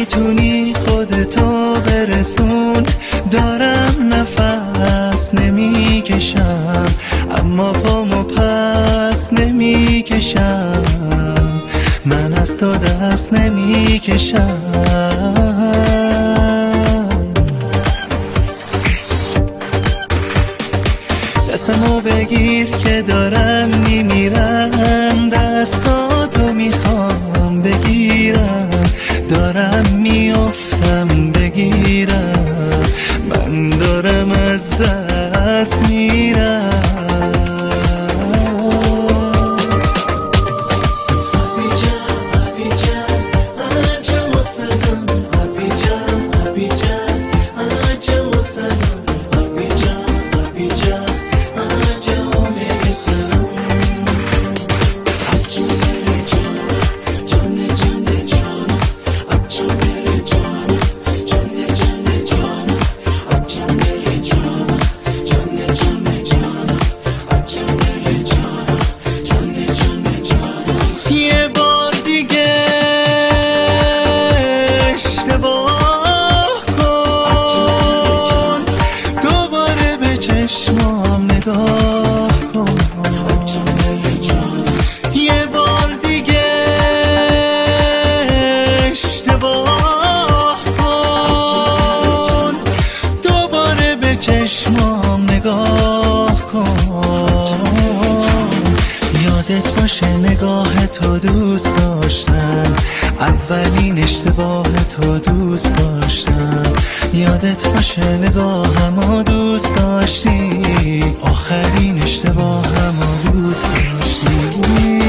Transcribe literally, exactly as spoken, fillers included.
میتونی خودتو برسون. دارم نفس نمیکشم اما پامو پس نمیکشم، من از تو دست نمیکشم. دستمو بگیر که دارم میمیرم، دستاتو میخوام بگیرم، دارم میافتم بگیرم، من دارم از دست میرم. چشمام نگاه کن، یه بار دیگه اشتباه کن، دوباره به چشمام نگاه کن. یادت باشه نگاه تو دوست داشتم، اولین اشتباه تو دوست داشتم. یادت باشه نگاهمو دوست داشتی، آخرین اشتباهمو دوست داشتی.